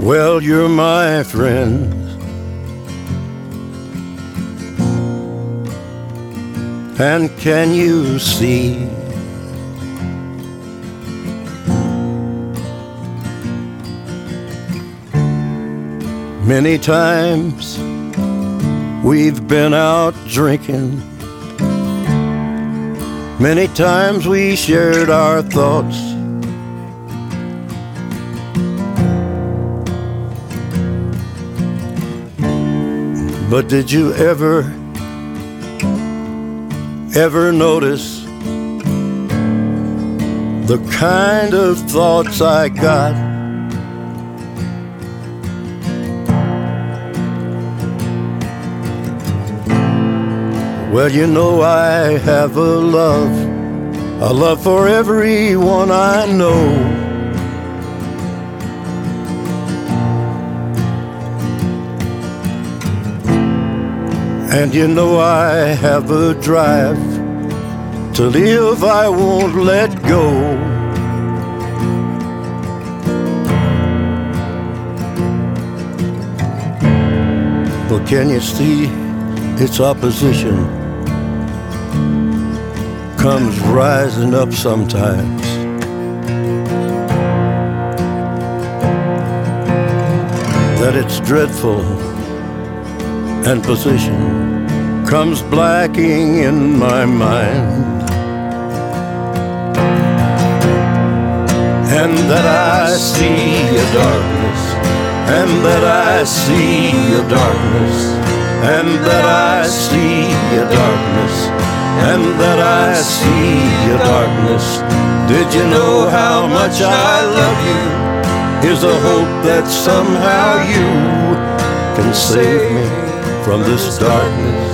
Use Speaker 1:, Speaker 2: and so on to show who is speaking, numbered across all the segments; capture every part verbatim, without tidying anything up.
Speaker 1: Well, you're my friend, and can you see many times we've been out drinking, many times we shared our thoughts, but did you ever, ever notice the kind of thoughts I got? Well, you know I have a love, a love for everyone I know. And you know I have a drive to live I won't let go. But can you see its opposition comes rising up sometimes? That it's dreadful and position comes blacking in my mind, and that I see a darkness, and that I see a darkness, and that I see a darkness, and that I see a darkness. Did you know how much I love you? Here's a hope that somehow you can save me from this darkness.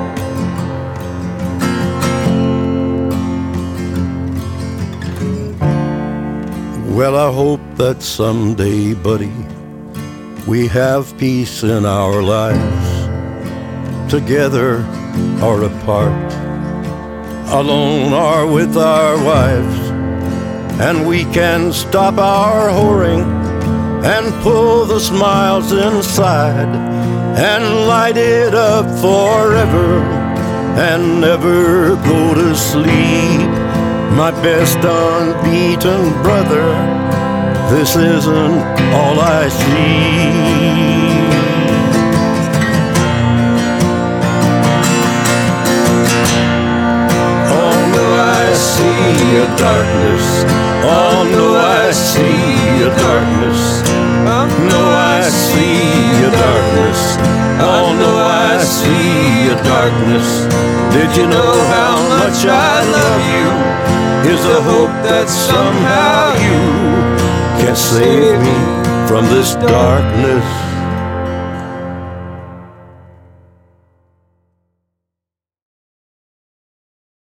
Speaker 1: Well, I hope that someday, buddy, we have peace in our lives, together or apart, alone or with our wives, and we can stop our whoring and pull the smiles inside and light it up forever and never go to sleep. My best unbeaten brother, this isn't all I see. Oh no, I see a darkness. Oh no, I see a darkness. Oh no, I see a darkness. Oh no, I see a darkness. Did you know how much I love you? Here's a hope that somehow you can save me from this darkness.